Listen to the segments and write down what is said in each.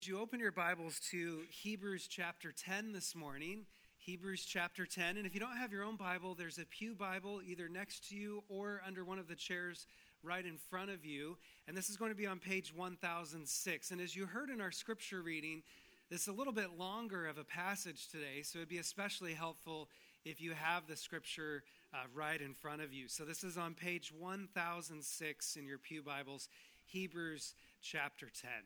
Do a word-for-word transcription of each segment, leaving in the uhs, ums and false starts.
You open your Bibles to Hebrews chapter ten this morning, Hebrews chapter ten. And if you don't have your own Bible, there's a pew Bible either next to you or under one of the chairs right in front of you. And this is going to be on page one thousand six. And as you heard in our scripture reading, this is a little bit longer of a passage today, so it'd be especially helpful if you have the scripture uh, right in front of you. So this is on page one thousand six in your pew Bibles, Hebrews chapter ten.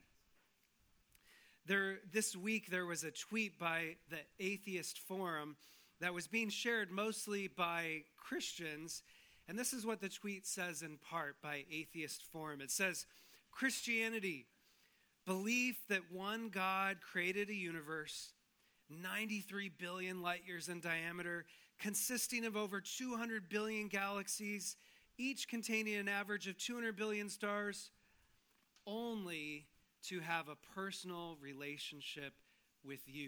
There, this week, there was a tweet by the Atheist Forum that was being shared mostly by Christians. And this is what the tweet says in part by Atheist Forum. It says, Christianity, belief that one God created a universe ninety-three billion light years in diameter, consisting of over two hundred billion galaxies, each containing an average of two hundred billion stars, only to have a personal relationship with you.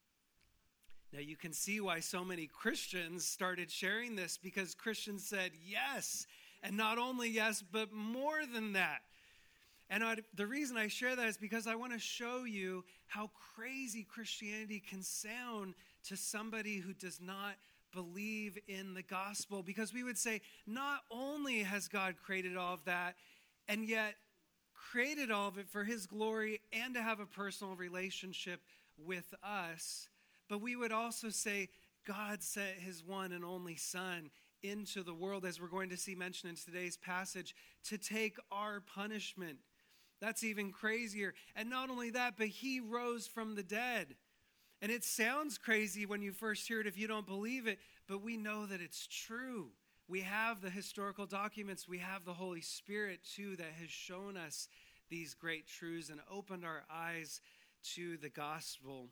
Now you can see why so many Christians started sharing this, because Christians said yes, and not only yes, but more than that. And I, the reason I share that is because I want to show you how crazy Christianity can sound to somebody who does not believe in the gospel. Because we would say, not only has God created all of that, and yet created all of it for his glory and to have a personal relationship with us. But we would also say God sent his one and only Son into the world, as we're going to see mentioned in today's passage, to take our punishment. That's even crazier. And not only that, but he rose from the dead. And it sounds crazy when you first hear it if you don't believe it, but we know that it's true. We have the historical documents. We have the Holy Spirit, too, that has shown us these great truths and opened our eyes to the gospel.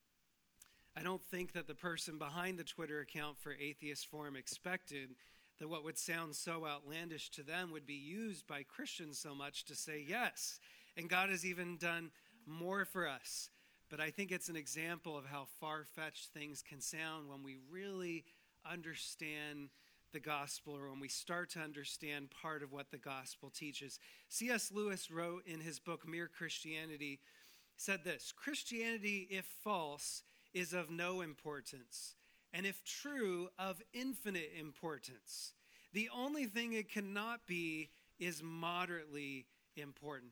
I don't think that the person behind the Twitter account for Atheist Forum expected that what would sound so outlandish to them would be used by Christians so much to say yes. And God has even done more for us. But I think it's an example of how far-fetched things can sound when we really understand the gospel, or when we start to understand part of what the gospel teaches. C S Lewis wrote in his book, Mere Christianity, said this: Christianity, if false, is of no importance, and if true, of infinite importance. The only thing it cannot be is moderately important.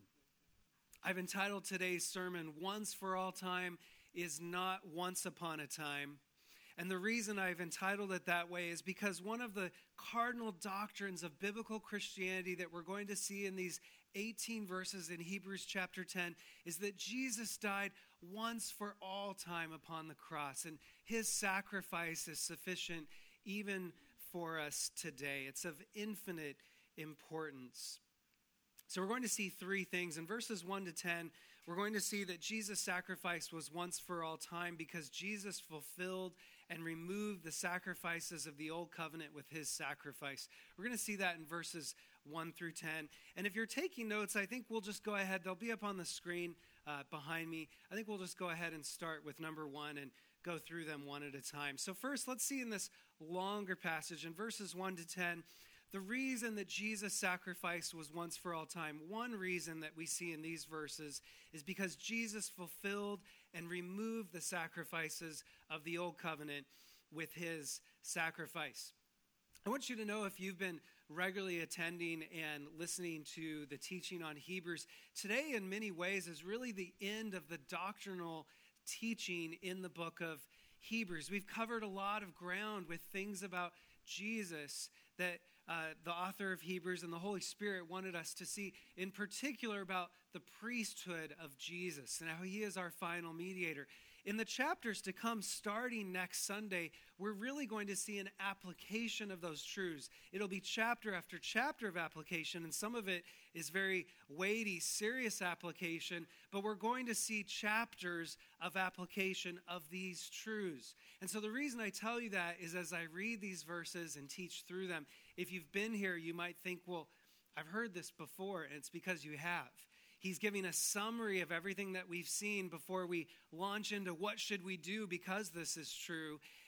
I've entitled today's sermon, Once for All Time is Not Once Upon a Time. And the reason I've entitled it that way is because one of the cardinal doctrines of biblical Christianity that we're going to see in these eighteen verses in Hebrews chapter ten is that Jesus died once for all time upon the cross. And his sacrifice is sufficient even for us today. It's of infinite importance. So we're going to see three things. In verses one to ten, we're going to see that Jesus' sacrifice was once for all time because Jesus fulfilled and removed the sacrifices of the old covenant with his sacrifice. We're going to see that in verses one through ten. And if you're taking notes, I think we'll just go ahead. They'll be up on the screen uh, behind me. I think we'll just go ahead and start with number one and go through them one at a time. So first, let's see in this longer passage in verses one to ten, the reason that Jesus' sacrifice was once for all time. One reason that we see in these verses is because Jesus fulfilled and removed the sacrifices of the old covenant with his sacrifice. I want you to know, if you've been regularly attending and listening to the teaching on Hebrews, today in many ways is really the end of the doctrinal teaching in the book of Hebrews. We've covered a lot of ground with things about Jesus that uh, the author of Hebrews and the Holy Spirit wanted us to see, in particular about the priesthood of Jesus and how he is our final mediator. In the chapters to come, starting next Sunday, we're really going to see an application of those truths. It'll be chapter after chapter of application, and some of it is very weighty, serious application, but we're going to see chapters of application of these truths. And so the reason I tell you that is, as I read these verses and teach through them, if you've been here, you might think, well, I've heard this before, and it's because you have. He's giving a summary of everything that we've seen before we launch into what should we do because this is true.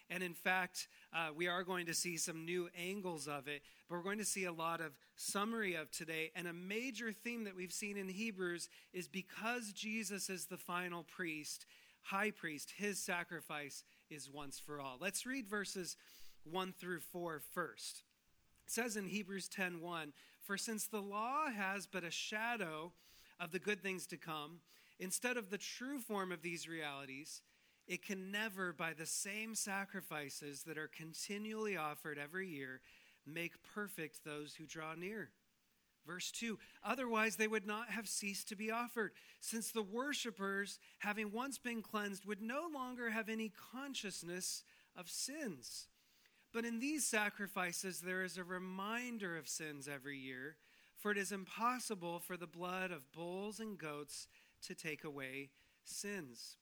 And in fact, uh, we are going to see some new angles of it, but we're going to see a lot of summary of today. And a major theme that we've seen in Hebrews is because Jesus is the final priest, high priest, his sacrifice is once for all. Let's read verses one through four first. It says in Hebrews ten one, "For since the law has but a shadow of the good things to come, instead of the true form of these realities, it can never, by the same sacrifices that are continually offered every year, make perfect those who draw near." Verse two, "Otherwise they would not have ceased to be offered, since the worshipers, having once been cleansed, would no longer have any consciousness of sins. But in these sacrifices there is a reminder of sins every year, for it is impossible for the blood of bulls and goats to take away sins."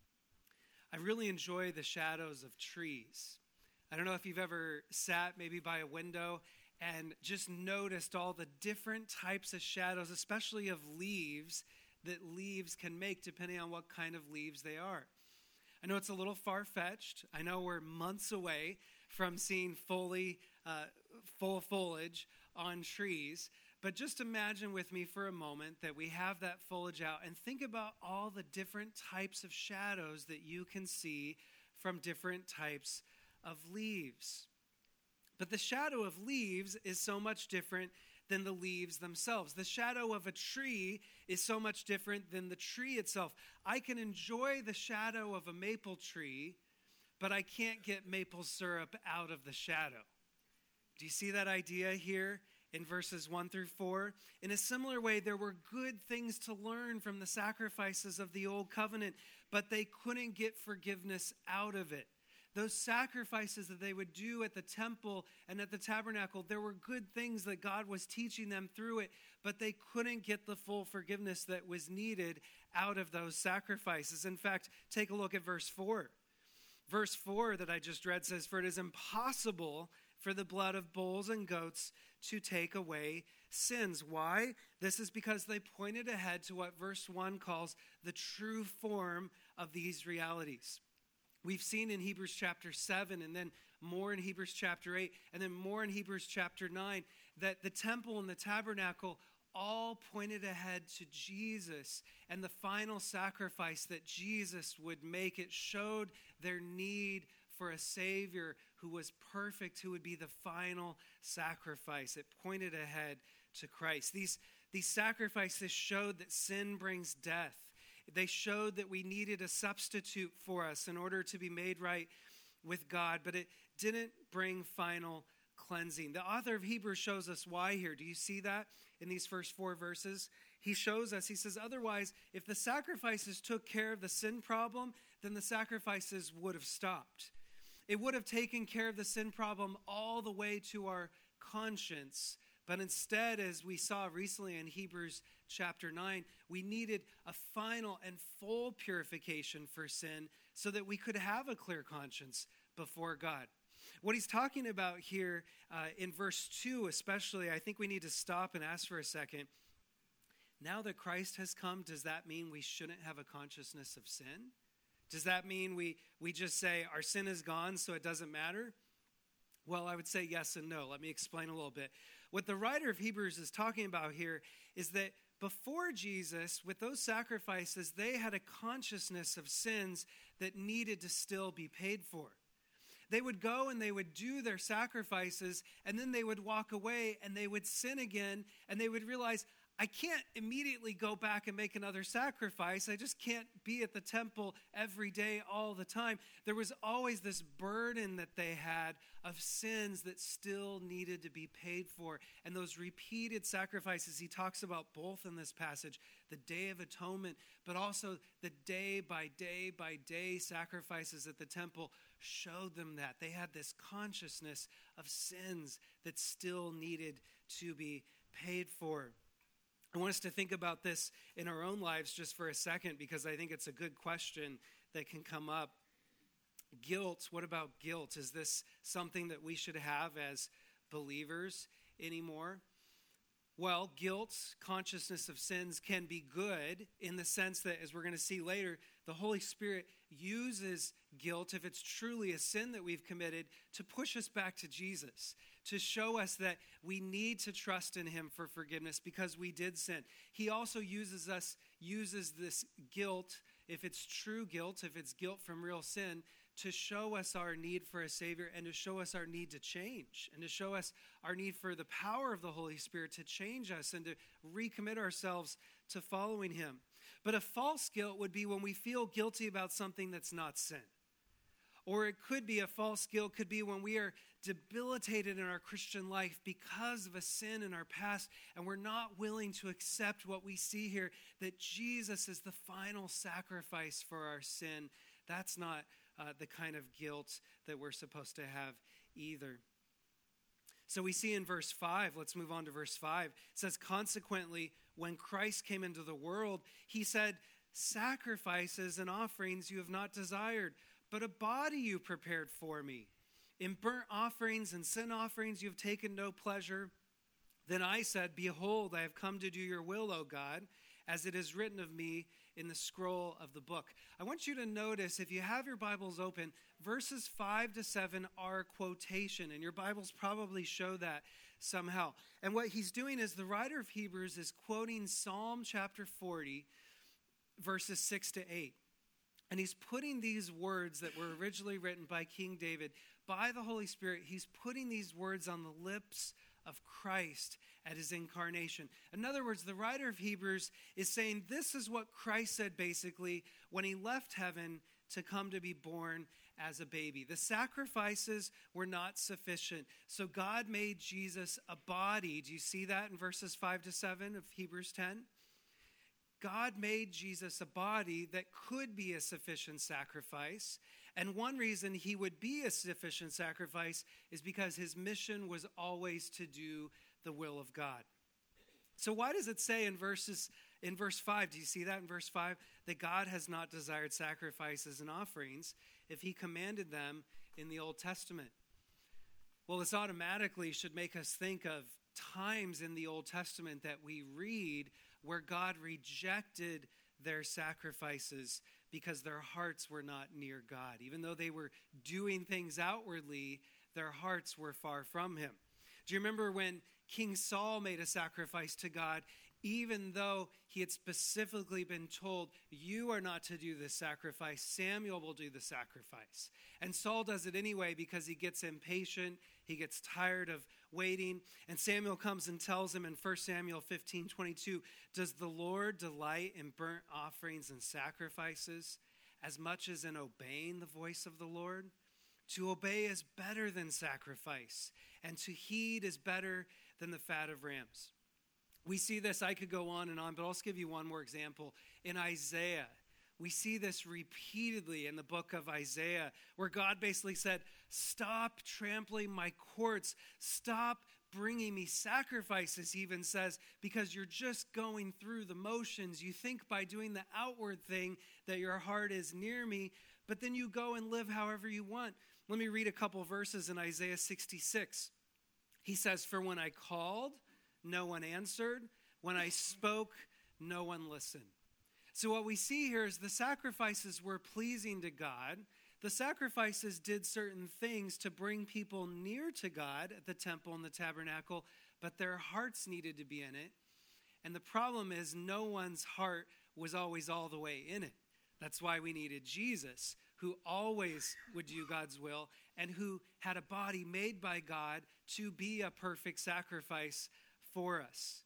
I really enjoy the shadows of trees. I don't know if you've ever sat maybe by a window and just noticed all the different types of shadows, especially of leaves, that leaves can make depending on what kind of leaves they are. I know it's a little far-fetched. I know we're months away from seeing fully uh, full foliage on trees. But just imagine with me for a moment that we have that foliage out and think about all the different types of shadows that you can see from different types of leaves. But the shadow of leaves is so much different than the leaves themselves. The shadow of a tree is so much different than the tree itself. I can enjoy the shadow of a maple tree, but I can't get maple syrup out of the shadow. Do you see that idea here in verses one through four? In a similar way, there were good things to learn from the sacrifices of the old covenant, but they couldn't get forgiveness out of it. Those sacrifices that they would do at the temple and at the tabernacle, there were good things that God was teaching them through it, but they couldn't get the full forgiveness that was needed out of those sacrifices. In fact, take a look at verse four. Verse four that I just read says, "For it is impossible for the blood of bulls and goats to take away sins." Why? This is because they pointed ahead to what verse one calls the true form of these realities. We've seen in Hebrews chapter seven, and then more in Hebrews chapter eight, and then more in Hebrews chapter nine, that the temple and the tabernacle all pointed ahead to Jesus and the final sacrifice that Jesus would make. It showed their need for a Savior who was perfect, who would be the final sacrifice. It pointed ahead to Christ. These, these sacrifices showed that sin brings death. They showed that we needed a substitute for us in order to be made right with God, but it didn't bring final cleansing. The author of Hebrews shows us why here. Do you see that in these first four verses? He shows us, he says, otherwise, if the sacrifices took care of the sin problem, then the sacrifices would have stopped. It would have taken care of the sin problem all the way to our conscience. But instead, as we saw recently in Hebrews chapter nine, we needed a final and full purification for sin so that we could have a clear conscience before God. What he's talking about here uh, in verse two especially, I think we need to stop and ask for a second. Now that Christ has come, does that mean we shouldn't have a consciousness of sin? Does that mean we, we just say our sin is gone so it doesn't matter? Well, I would say yes and no. Let me explain a little bit. What the writer of Hebrews is talking about here is that before Jesus, with those sacrifices, they had a consciousness of sins that needed to still be paid for. They would go and they would do their sacrifices, and then they would walk away and they would sin again, and they would realize, I can't immediately go back and make another sacrifice. I just can't be at the temple every day all the time. There was always this burden that they had of sins that still needed to be paid for. And those repeated sacrifices, he talks about both in this passage, the Day of Atonement, but also the day by day by day sacrifices at the temple showed them that. They had this consciousness of sins that still needed to be paid for. I want us to think about this in our own lives just for a second, because I think it's a good question that can come up. Guilt, what about guilt? Is this something that we should have as believers anymore? Well, guilt, consciousness of sins can be good in the sense that, as we're going to see later, the Holy Spirit uses guilt, if it's truly a sin that we've committed, to push us back to Jesus, to show us that we need to trust in him for forgiveness because we did sin. He also uses us, uses this guilt, if it's true guilt, if it's guilt from real sin, to show us our need for a Savior and to show us our need to change and to show us our need for the power of the Holy Spirit to change us and to recommit ourselves to following him. But a false guilt would be when we feel guilty about something that's not sin. Or it could be a false guilt, could be when we are debilitated in our Christian life because of a sin in our past and we're not willing to accept what we see here, that Jesus is the final sacrifice for our sin. That's not Uh, the kind of guilt that we're supposed to have either. So we see in verse five, let's move on to verse five. It says, consequently, when Christ came into the world, he said, sacrifices and offerings you have not desired, but a body you prepared for me. In burnt offerings and sin offerings you have taken no pleasure. Then I said, behold, I have come to do your will, O God, as it is written of me in the scroll of the book. I want you to notice, if you have your Bibles open, verses five to seven are a quotation, and your Bibles probably show that somehow. And what he's doing is the writer of Hebrews is quoting Psalm chapter forty, verses six to eight. And he's putting these words that were originally written by King David, by the Holy Spirit, he's putting these words on the lips of Christ at his incarnation. In other words, the writer of Hebrews is saying this is what Christ said basically when he left heaven to come to be born as a baby. The sacrifices were not sufficient, so God made Jesus a body. Do you see that in verses five to seven of Hebrews ten? God made Jesus a body that could be a sufficient sacrifice. And one reason he would be a sufficient sacrifice is because his mission was always to do the will of God. So why does it say in verses in verse five, do you see that in verse five, that God has not desired sacrifices and offerings if he commanded them in the Old Testament? Well, this automatically should make us think of times in the Old Testament that we read where God rejected their sacrifices because their hearts were not near God. Even though they were doing things outwardly, their hearts were far from him. Do you remember when King Saul made a sacrifice to God, even though he had specifically been told, you are not to do this sacrifice, Samuel will do the sacrifice. And Saul does it anyway because he gets impatient, he gets tired of waiting, and Samuel comes and tells him in First Samuel fifteen twenty-two, does the Lord delight in burnt offerings and sacrifices as much as in obeying the voice of the Lord? To obey is better than sacrifice, and to heed is better than the fat of rams. We see this, I could go on and on, but I'll just give you one more example. In Isaiah, we see this repeatedly in the book of Isaiah, where God basically said, stop trampling my courts, stop bringing me sacrifices, he even says, because you're just going through the motions. You think by doing the outward thing that your heart is near me, but then you go and live however you want. Let me read a couple verses in Isaiah sixty-six. He says, for when I called, no one answered. When I spoke, no one listened. So what we see here is the sacrifices were pleasing to God. The sacrifices did certain things to bring people near to God at the temple and the tabernacle, but their hearts needed to be in it. And the problem is no one's heart was always all the way in it. That's why we needed Jesus, who always would do God's will and who had a body made by God to be a perfect sacrifice for us.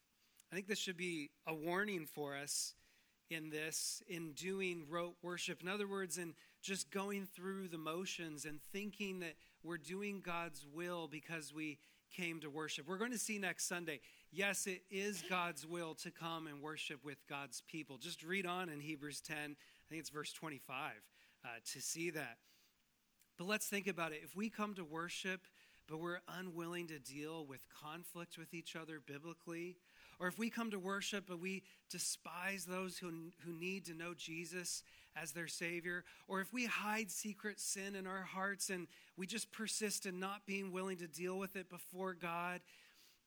I think this should be a warning for us in this, in doing rote worship. In other words, in just going through the motions and thinking that we're doing God's will because we came to worship. We're going to see next Sunday, yes, it is God's will to come and worship with God's people. Just read on in Hebrews ten, I think it's verse twenty-five, uh, to see that. But let's think about it. If we come to worship, but we're unwilling to deal with conflict with each other biblically, or if we come to worship but we despise those who, who need to know Jesus as their Savior, or if we hide secret sin in our hearts and we just persist in not being willing to deal with it before God,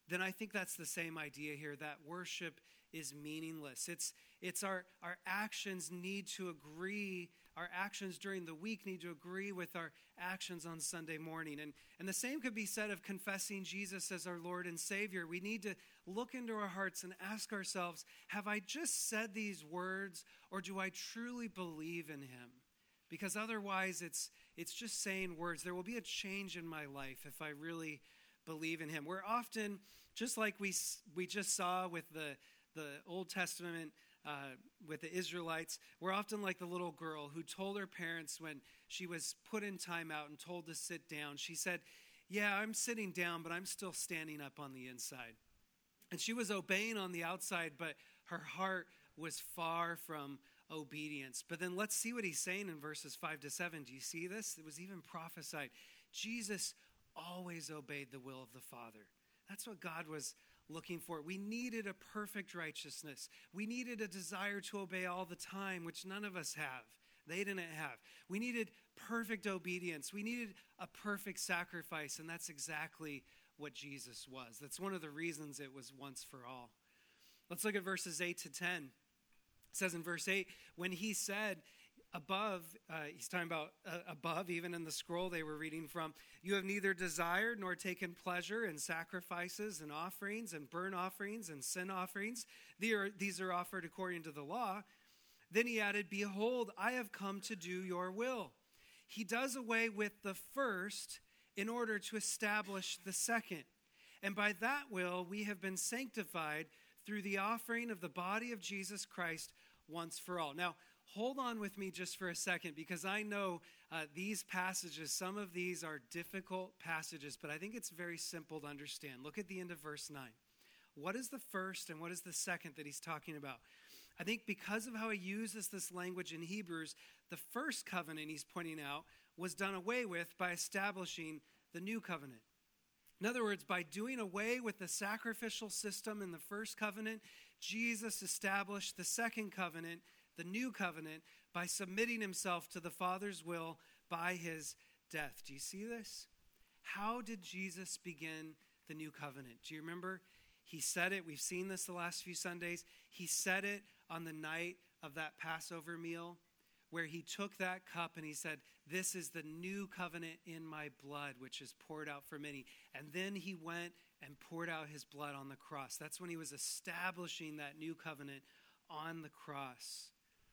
then I think that's the same idea here, that worship is meaningless. It's it's our, our actions need to agree, our actions during the week need to agree with our actions on Sunday morning. And, and the same could be said of confessing Jesus as our Lord and Savior. We need to look into our hearts and ask ourselves, have I just said these words, or do I truly believe in him? Because otherwise it's it's just saying words. There will be a change in my life if I really believe in him. We're often, just like we we just saw with the, the Old Testament, uh, with the Israelites, we're often like the little girl who told her parents when she was put in timeout and told to sit down, she said, yeah, I'm sitting down, but I'm still standing up on the inside. And she was obeying on the outside, but her heart was far from obedience. But then let's see what he's saying in verses five to seven. Do you see this? It was even prophesied. Jesus always obeyed the will of the Father. That's what God was looking for. We needed a perfect righteousness. We needed a desire to obey all the time, which none of us have. They didn't have. We needed perfect obedience. We needed a perfect sacrifice, and that's exactly what Jesus was. That's one of the reasons it was once for all. Let's look at verses eight to ten. It says in verse eight, when he said above, uh, he's talking about uh, above, even in the scroll they were reading from, you have neither desired nor taken pleasure in sacrifices and offerings and burnt offerings and sin offerings. These are, these are offered according to the law. Then he added, behold, I have come to do your will. He does away with the first in order to establish the second. And by that will, we have been sanctified through the offering of the body of Jesus Christ once for all. Now, hold on with me just for a second, because I know uh, these passages, some of these are difficult passages, but I think it's very simple to understand. Look at the end of verse nine. What is the first and what is the second that he's talking about? I think because of how he uses this language in Hebrews, the first covenant he's pointing out was done away with by establishing the new covenant. In other words, by doing away with the sacrificial system in the first covenant, Jesus established the second covenant, the new covenant, by submitting himself to the Father's will by his death. Do you see this? How did Jesus begin the new covenant? Do you remember? He said it. We've seen this the last few Sundays. He said it on the night of that Passover meal, where he took that cup and he said, this is the new covenant in my blood, which is poured out for many. And then he went and poured out his blood on the cross. That's when he was establishing that new covenant on the cross.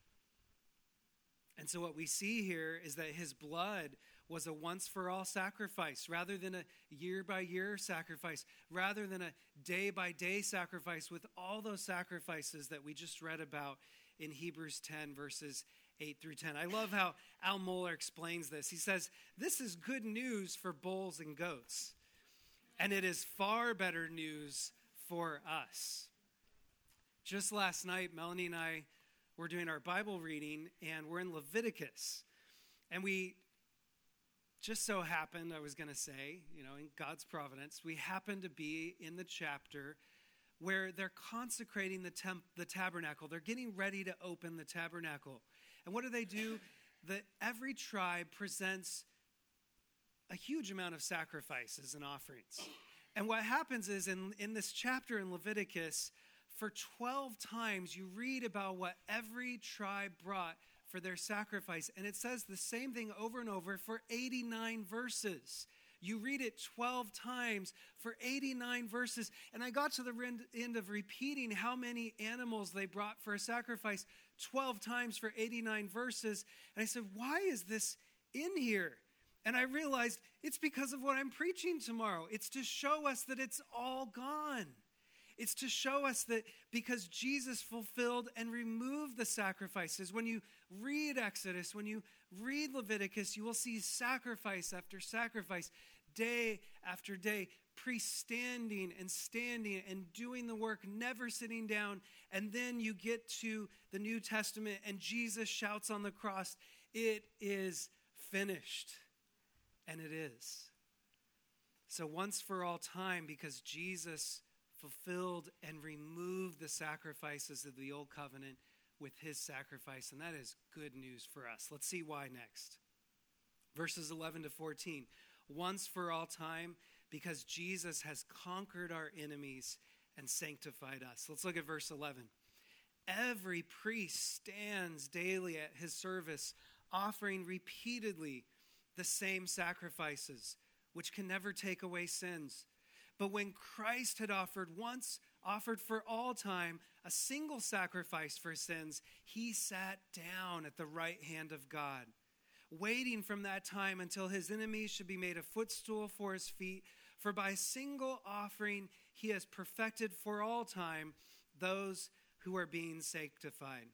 And so what we see here is that his blood was a once-for-all sacrifice, rather than a year-by-year sacrifice, rather than a day-by-day sacrifice, with all those sacrifices that we just read about in Hebrews ten, verses eight through ten. I love how Al Mohler explains this. He says, this is good news for bulls and goats, and it is far better news for us. Just last night, Melanie and I were doing our Bible reading, and we're in Leviticus. And we just so happened, I was going to say, you know, in God's providence, we happened to be in the chapter where they're consecrating the temp- the tabernacle. They're getting ready to open the tabernacle. And what do they do? That every tribe presents a huge amount of sacrifices and offerings. And what happens is in, in this chapter in Leviticus, for twelve times you read about what every tribe brought for their sacrifice. And it says the same thing over and over for eighty-nine verses. You read it twelve times for eighty-nine verses. And I got to the end of repeating how many animals they brought for a sacrifice twelve times for eighty-nine verses. And I said, why is this in here? And I realized it's because of what I'm preaching tomorrow. It's to show us that it's all gone. It's to show us that because Jesus fulfilled and removed the sacrifices. When you read Exodus, when you read Leviticus, you will see sacrifice after sacrifice, day after day, priests standing and standing and doing the work, never sitting down. And then you get to the New Testament and Jesus shouts on the cross, it is finished. And it is. So once for all time, because Jesus fulfilled and removed the sacrifices of the old covenant with his sacrifice, and that is good news for us. Let's see why next. Verses eleven to fourteen. Once for all time, because Jesus has conquered our enemies and sanctified us. Let's look at verse eleven. Every priest stands daily at his service, offering repeatedly the same sacrifices, which can never take away sins. But when Christ had offered once, offered for all time, a single sacrifice for sins, he sat down at the right hand of God, waiting from that time until his enemies should be made a footstool for his feet. For by a single offering he has perfected for all time those who are being sanctified.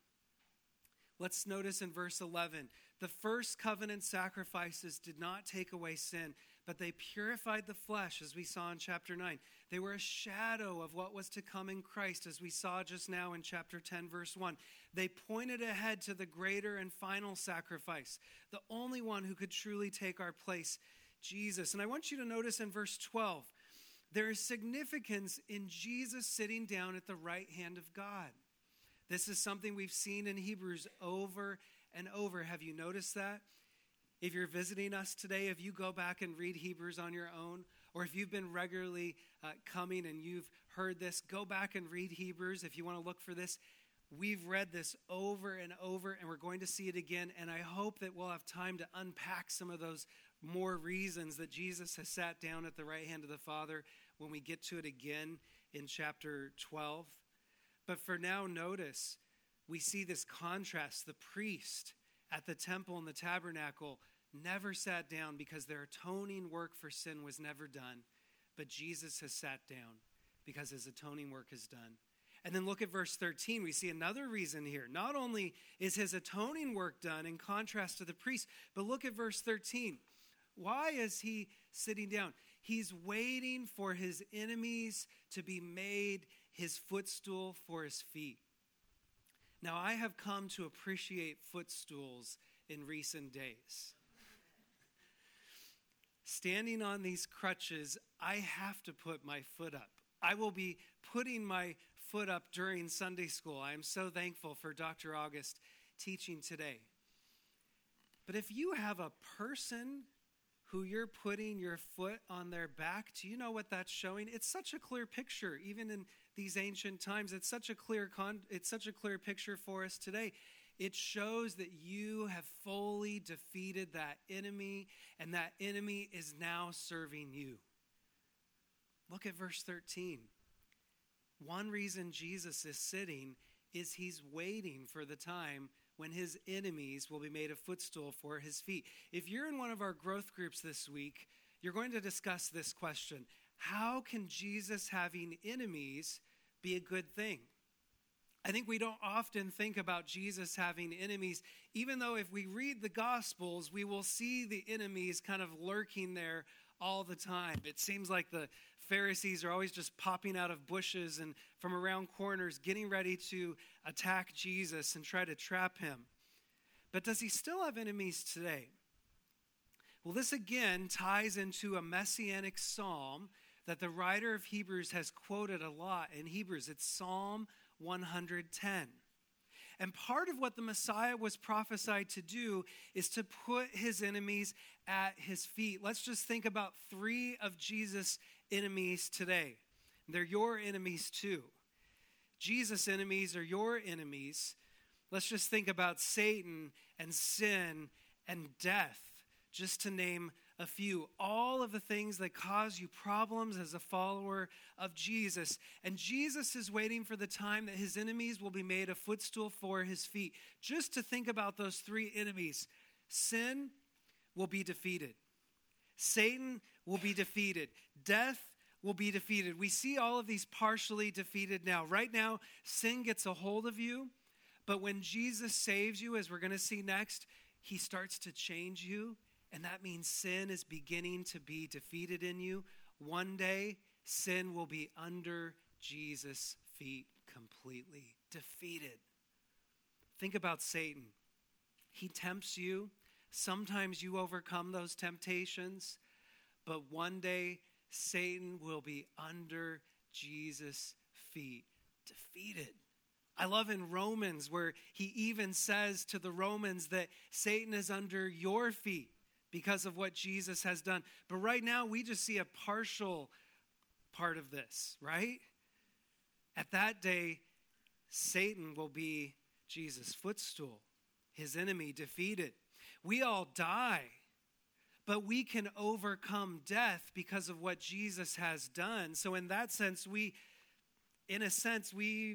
Let's notice in verse eleven, the first covenant sacrifices did not take away sin, but they purified the flesh, as we saw in chapter nine. They were a shadow of what was to come in Christ, as we saw just now in chapter ten, verse one. They pointed ahead to the greater and final sacrifice, the only one who could truly take our place, Jesus. And I want you to notice in verse twelve, there is significance in Jesus sitting down at the right hand of God. This is something we've seen in Hebrews over and over. Have you noticed that? If you're visiting us today, if you go back and read Hebrews on your own, or if you've been regularly uh, coming and you've heard this, go back and read Hebrews if you want to look for this. We've read this over and over, and we're going to see it again, and I hope that we'll have time to unpack some of those more reasons that Jesus has sat down at the right hand of the Father when we get to it again in chapter twelve. But for now, notice, we see this contrast. The priest at the temple and the tabernacle never sat down because their atoning work for sin was never done. But Jesus has sat down because his atoning work is done. And then look at verse thirteen. We see another reason here. Not only is his atoning work done in contrast to the priest, but look at verse thirteen. Why is he sitting down? He's waiting for his enemies to be made his footstool for his feet. Now, I have come to appreciate footstools in recent days. Standing on these crutches, I have to put my foot up. I will be putting my foot up during Sunday school. I am so thankful for Doctor August teaching today. But if you have a person who you're putting your foot on their back, do you know what that's showing? It's such a clear picture, even in these ancient times. It's such a clear con- it's such a clear picture for us today. It shows that you have fully defeated that enemy, and that enemy is now serving you. Look at verse thirteen. One reason Jesus is sitting is he's waiting for the time when his enemies will be made a footstool for his feet. If you're in one of our growth groups this week, you're going to discuss this question. How can Jesus having enemies be a good thing? I think we don't often think about Jesus having enemies, even though if we read the Gospels, we will see the enemies kind of lurking there all the time. It seems like the Pharisees are always just popping out of bushes and from around corners, getting ready to attack Jesus and try to trap him. But does he still have enemies today? Well, this again ties into a messianic psalm that the writer of Hebrews has quoted a lot in Hebrews. It's Psalm one ten. And part of what the Messiah was prophesied to do is to put his enemies at his feet. Let's just think about three of Jesus' enemies today. They're your enemies too. Jesus' enemies are your enemies. Let's just think about Satan and sin and death, just to name a few. All of the things that cause you problems as a follower of Jesus. And Jesus is waiting for the time that his enemies will be made a footstool for his feet. Just to think about those three enemies. Sin will be defeated. Satan will be defeated. Death will be defeated. We see all of these partially defeated now. Right now, sin gets a hold of you. But when Jesus saves you, as we're going to see next, he starts to change you. And that means sin is beginning to be defeated in you. One day, sin will be under Jesus' feet completely defeated. Think about Satan. He tempts you. Sometimes you overcome those temptations. But one day, Satan will be under Jesus' feet, defeated. I love in Romans where he even says to the Romans that Satan is under your feet, because of what Jesus has done. But right now, we just see a partial part of this, right? At that day, Satan will be Jesus' footstool, his enemy defeated. We all die, but we can overcome death because of what Jesus has done. So in that sense, we, in a sense, we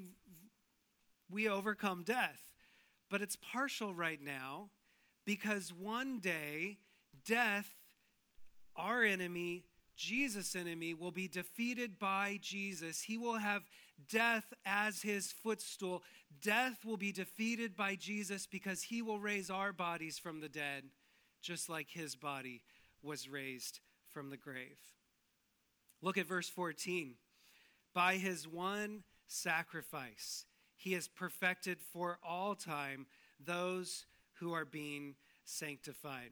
we overcome death. But it's partial right now because one day, death, our enemy, Jesus' enemy, will be defeated by Jesus. He will have death as his footstool. Death will be defeated by Jesus because he will raise our bodies from the dead, just like his body was raised from the grave. Look at verse fourteen. By his one sacrifice, he has perfected for all time those who are being sanctified.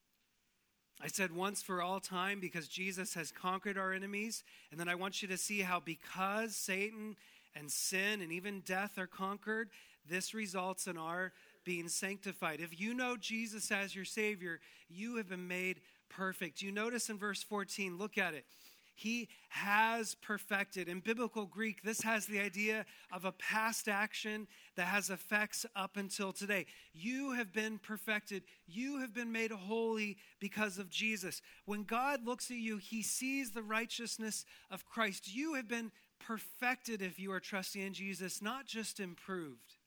I said once for all time because Jesus has conquered our enemies. And then I want you to see how because Satan and sin and even death are conquered, this results in our being sanctified. If you know Jesus as your Savior, you have been made perfect. You notice in verse fourteen, look at it. He has perfected. In biblical Greek, this has the idea of a past action that has effects up until today. You have been perfected. You have been made holy because of Jesus. When God looks at you, he sees the righteousness of Christ. You have been perfected if you are trusting in Jesus, not just improved.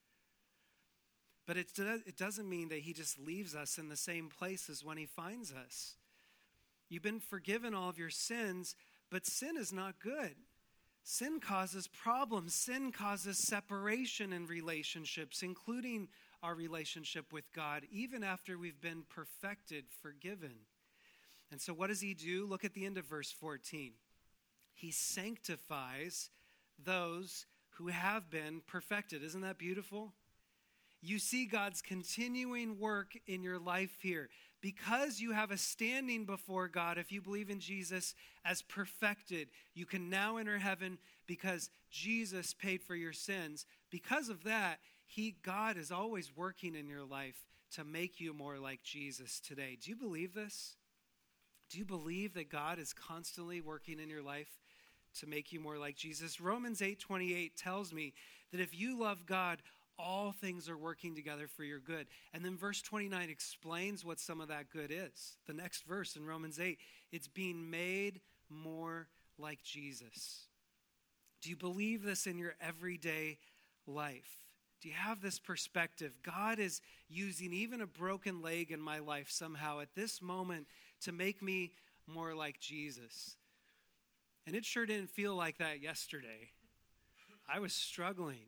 But it, it doesn't mean that he just leaves us in the same place as when he finds us. You've been forgiven all of your sins, but sin is not good. Sin causes problems. Sin causes separation in relationships, including our relationship with God, even after we've been perfected, forgiven. And so what does he do? Look at the end of verse fourteen. He sanctifies those who have been perfected. Isn't that beautiful? You see God's continuing work in your life here. Because you have a standing before God, if you believe in Jesus as perfected, you can now enter heaven because Jesus paid for your sins. Because of that, he, God is always working in your life to make you more like Jesus today. Do you believe this? Do you believe that God is constantly working in your life to make you more like Jesus? Romans eight twenty-eight tells me that if you love God, all things are working together for your good. And then verse twenty-nine explains what some of that good is. The next verse in Romans eight, it's being made more like Jesus. Do you believe this in your everyday life? Do you have this perspective? God is using even a broken leg in my life somehow at this moment to make me more like Jesus. And it sure didn't feel like that yesterday. I was struggling.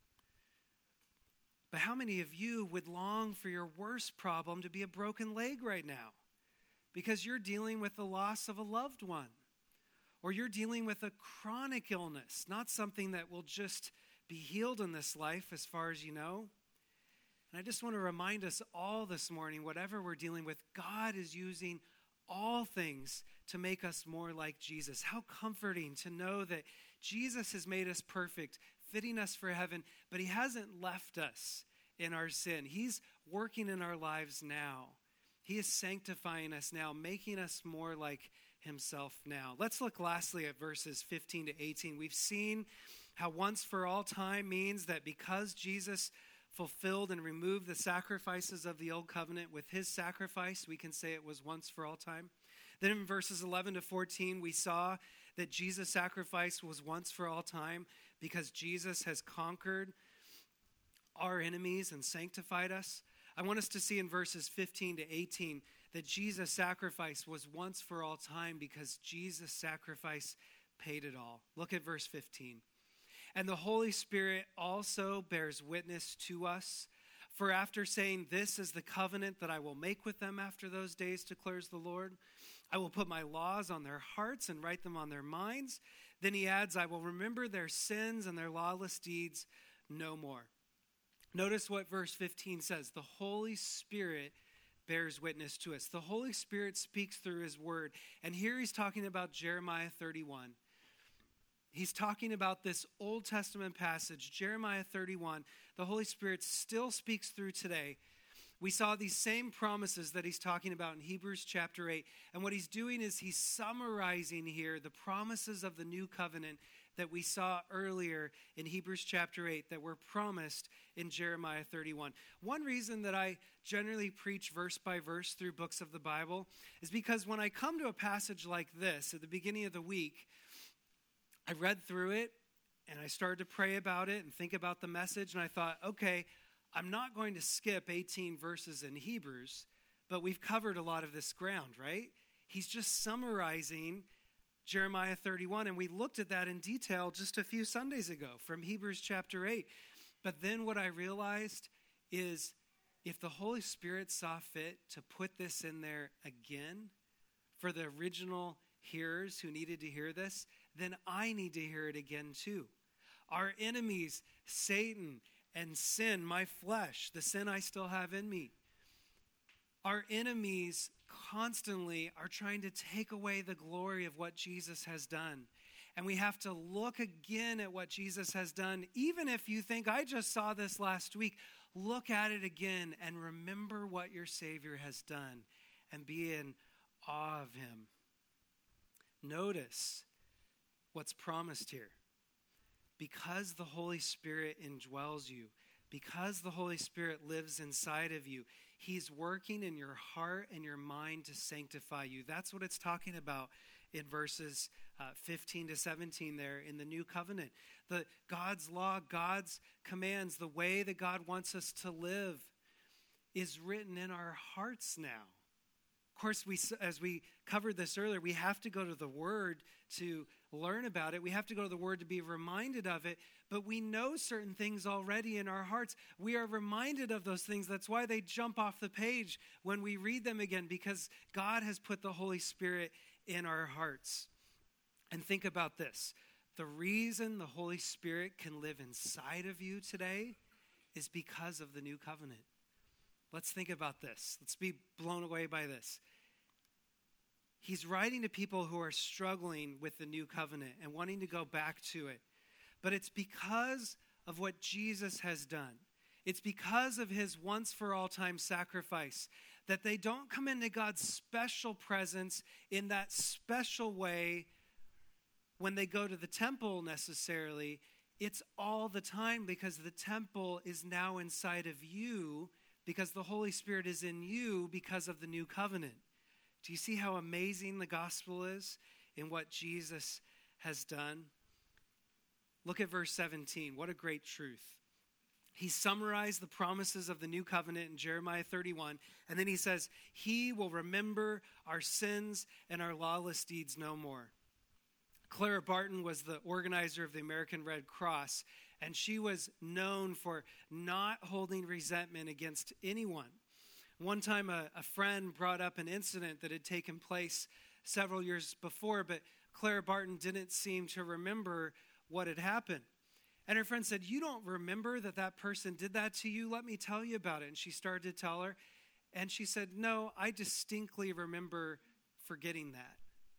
But how many of you would long for your worst problem to be a broken leg right now? Because you're dealing with the loss of a loved one. Or you're dealing with a chronic illness, not something that will just be healed in this life as far as you know. And I just want to remind us all this morning, whatever we're dealing with, God is using all things to make us more like Jesus. How comforting to know that Jesus has made us perfect, fitting us for heaven, but he hasn't left us in our sin. He's working in our lives now. He is sanctifying us now, making us more like himself now. Let's look lastly at verses fifteen to eighteen. We've seen how once for all time means that because Jesus fulfilled and removed the sacrifices of the old covenant with his sacrifice, we can say it was once for all time. Then in verses eleven to fourteen, we saw that Jesus' sacrifice was once for all time because Jesus has conquered our enemies and sanctified us. I want us to see in verses fifteen to eighteen that Jesus' sacrifice was once for all time because Jesus' sacrifice paid it all. Look at verse fifteen. And the Holy Spirit also bears witness to us. For after saying, this is the covenant that I will make with them after those days, declares the Lord, I will put my laws on their hearts and write them on their minds. Then he adds, I will remember their sins and their lawless deeds no more. Notice what verse fifteen says. The Holy Spirit bears witness to us. The Holy Spirit speaks through his word. And here he's talking about Jeremiah thirty-one. He's talking about this Old Testament passage, Jeremiah thirty-one. The Holy Spirit still speaks through today. we saw these same promises that he's talking about in Hebrews chapter eight. And what he's doing is he's summarizing here the promises of the new covenant that we saw earlier in Hebrews chapter eight that were promised in Jeremiah thirty-one. One reason that I generally preach verse by verse through books of the Bible is because when I come to a passage like this at the beginning of the week, I read through it and I started to pray about it and think about the message, and I thought, okay, I'm not going to skip eighteen verses in Hebrews, but we've covered a lot of this ground, right? He's just summarizing Jeremiah thirty-one, and we looked at that in detail just a few Sundays ago from Hebrews chapter eight. But then what I realized is if the Holy Spirit saw fit to put this in there again for the original hearers who needed to hear this, then I need to hear it again too. Our enemies, Satan and sin, my flesh, the sin I still have in me. Our enemies constantly are trying to take away the glory of what Jesus has done. And we have to look again at what Jesus has done. Even if you think, I just saw this last week, look at it again and remember what your Savior has done and be in awe of him. Notice what's promised here. Because the Holy Spirit indwells you, because the Holy Spirit lives inside of you, he's working in your heart and your mind to sanctify you. That's what it's talking about in verses uh, fifteen to seventeen there in the new covenant. The God's law, God's commands, the way that God wants us to live is written in our hearts now. Of course, we, as we covered this earlier, we have to go to the Word to learn about it. We have to go to the Word to be reminded of it. But we know certain things already in our hearts. We are reminded of those things. That's why they jump off the page when we read them again, because God has put the Holy Spirit in our hearts. And think about this. The reason the Holy Spirit can live inside of you today is because of the new covenant. Let's think about this. Let's be blown away by this. He's writing to people who are struggling with the new covenant and wanting to go back to it. But it's because of what Jesus has done. It's because of his once-for-all-time sacrifice that they don't come into God's special presence in that special way when they go to the temple necessarily. It's all the time because the temple is now inside of you, because the Holy Spirit is in you because of the new covenant. Do you see how amazing the gospel is in what Jesus has done? Look at verse seventeen. What a great truth. He summarized the promises of the new covenant in Jeremiah thirty-one, and then he says, he will remember our sins and our lawless deeds no more. Clara Barton was the organizer of the American Red Cross, and she was known for not holding resentment against anyone. One time a, a friend brought up an incident that had taken place several years before, but Clara Barton didn't seem to remember what had happened. And her friend said, you don't remember that that person did that to you? Let me tell you about it. And she started to tell her, and she said, no, I distinctly remember forgetting that.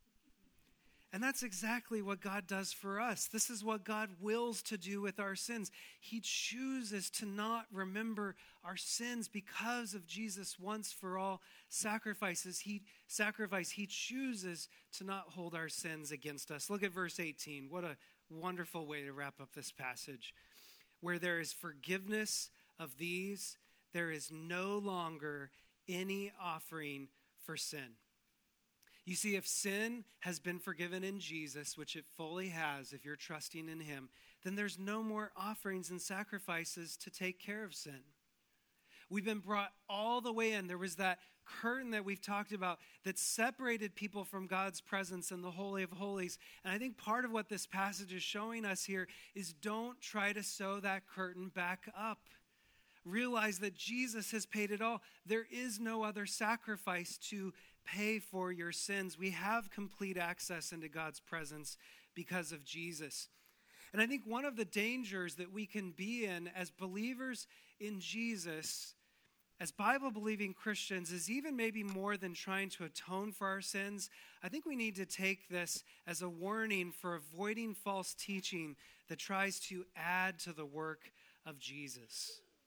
And that's exactly what God does for us. This is what God wills to do with our sins. He chooses to not remember our sins because of Jesus' once-for-all sacrifices. He sacrifice. He chooses to not hold our sins against us. Look at verse eighteen. What a wonderful way to wrap up this passage. Where there is forgiveness of these, there is no longer any offering for sin. You see, if sin has been forgiven in Jesus, which it fully has if you're trusting in him, then there's no more offerings and sacrifices to take care of sin. We've been brought all the way in. There was that curtain that we've talked about that separated people from God's presence in the Holy of Holies. And I think part of what this passage is showing us here is don't try to sew that curtain back up. Realize that Jesus has paid it all. There is no other sacrifice to pay for your sins. We have complete access into God's presence because of Jesus. And I think one of the dangers that we can be in as believers in Jesus, as Bible-believing Christians, is even maybe more than trying to atone for our sins. I think we need to take this as a warning for avoiding false teaching that tries to add to the work of Jesus.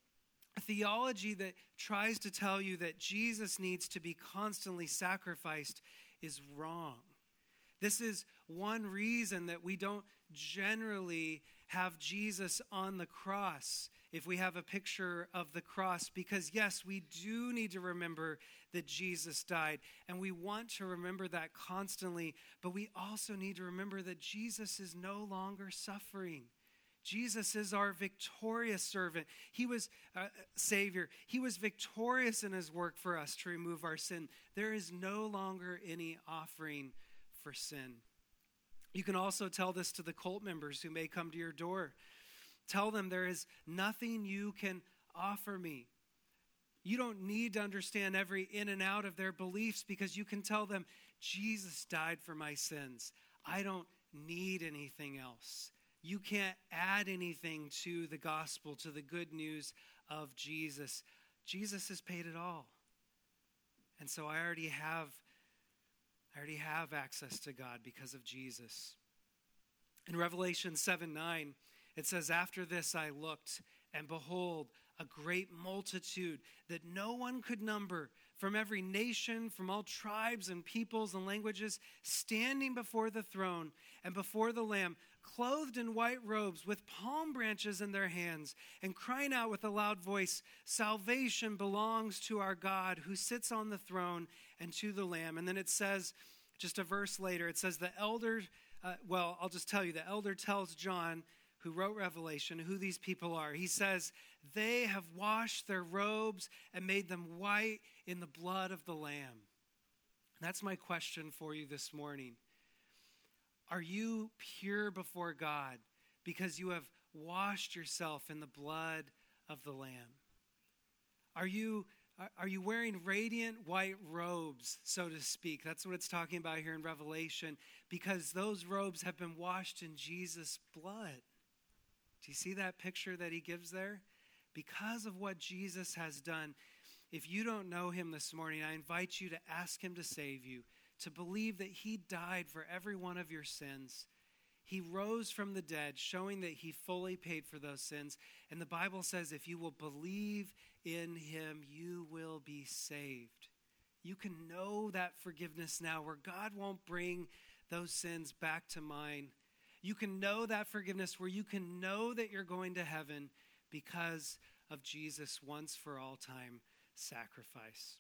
A theology that tries to tell you that Jesus needs to be constantly sacrificed is wrong. This is one reason that we don't generally have Jesus on the cross if we have a picture of the cross, because yes, we do need to remember that Jesus died, and we want to remember that constantly, but we also need to remember that Jesus is no longer suffering. Jesus is our victorious servant. He was uh, Savior. He was victorious in his work for us to remove our sin. There is no longer any offering for sin. You can also tell this to the cult members who may come to your door. Tell them there is nothing you can offer me. You don't need to understand every in and out of their beliefs, because you can tell them, Jesus died for my sins. I don't need anything else. You can't add anything to the gospel, to the good news of Jesus. Jesus has paid it all. And so I already have, I already have access to God because of Jesus. In Revelation seven nine, it says, after this I looked, and behold, a great multitude that no one could number, from every nation, from all tribes and peoples and languages, standing before the throne and before the Lamb, clothed in white robes, with palm branches in their hands, and crying out with a loud voice, salvation belongs to our God who sits on the throne and to the Lamb. And then it says, just a verse later, it says the elder, uh, well, I'll just tell you, the elder tells John, who wrote Revelation, who these people are. He says, they have washed their robes and made them white in the blood of the Lamb. And that's my question for you this morning. Are you pure before God because you have washed yourself in the blood of the Lamb? Are you, are you wearing radiant white robes, so to speak? That's what it's talking about here in Revelation, because those robes have been washed in Jesus' blood. Do you see that picture that he gives there? Because of what Jesus has done, if you don't know him this morning, I invite you to ask him to save you, to believe that he died for every one of your sins. He rose from the dead, showing that he fully paid for those sins. And the Bible says if you will believe in him, you will be saved. You can know that forgiveness now, where God won't bring those sins back to mind. You can know that forgiveness where you can know that you're going to heaven because of Jesus' once for all time sacrifice.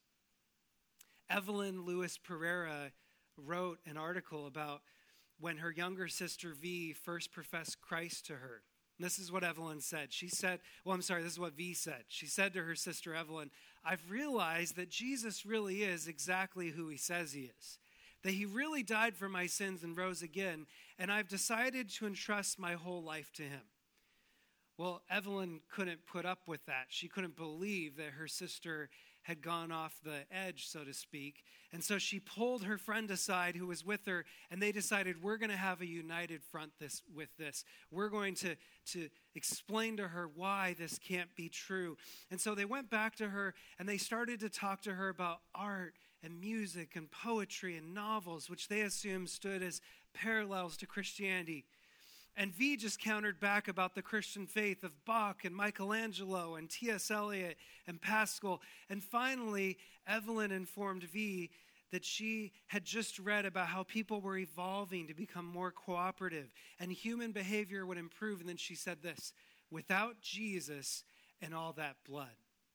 Evelyn Lewis Pereira wrote an article about when her younger sister V first professed Christ to her. And this is what Evelyn said. She said, well, I'm sorry, this is what V said. She said to her sister Evelyn, I've realized that Jesus really is exactly who he says he is, that he really died for my sins and rose again, and I've decided to entrust my whole life to him. Well, Evelyn couldn't put up with that. She couldn't believe that her sister had gone off the edge, so to speak. And so she pulled her friend aside who was with her, and they decided, we're going to have a united front this, with this. We're going to, to explain to her why this can't be true. And so they went back to her, and they started to talk to her about art and music and poetry and novels, which they assumed stood as parallels to Christianity. And V just countered back about the Christian faith of Bach and Michelangelo and T S Eliot and Pascal. And finally, Evelyn informed V that she had just read about how people were evolving to become more cooperative and human behavior would improve. And then she said this, without Jesus and all that blood.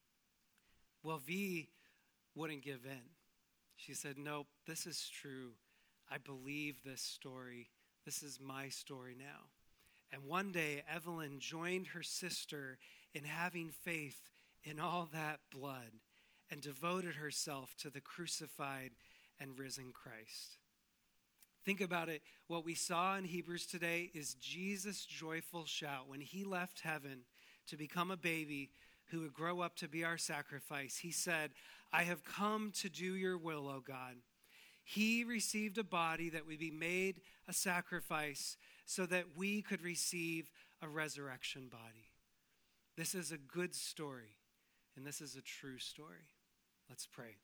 Well, V wouldn't give in. She said, nope, this is true. I believe this story. This is my story now. And one day, Evelyn joined her sister in having faith in all that blood and devoted herself to the crucified and risen Christ. Think about it. What we saw in Hebrews today is Jesus' joyful shout when he left heaven to become a baby who would grow up to be our sacrifice. He said, I have come to do your will, O God. He received a body that would be made a sacrifice so that we could receive a resurrection body. This is a good story, and this is a true story. Let's pray.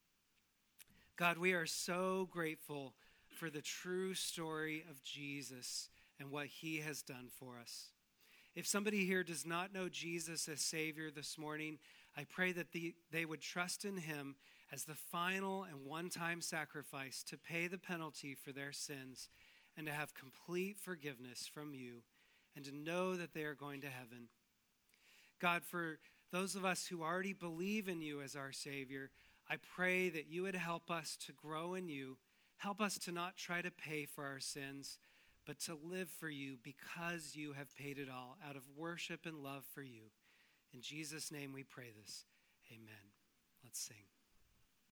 God, we are so grateful for the true story of Jesus and what he has done for us. If somebody here does not know Jesus as Savior this morning, I pray that the, they would trust in him as the final and one-time sacrifice to pay the penalty for their sins and to have complete forgiveness from you and to know that they are going to heaven. God, for those of us who already believe in you as our Savior, I pray that you would help us to grow in you. Help us to not try to pay for our sins, but to live for you because you have paid it all out of worship and love for you. In Jesus' name we pray this. Amen. Let's sing.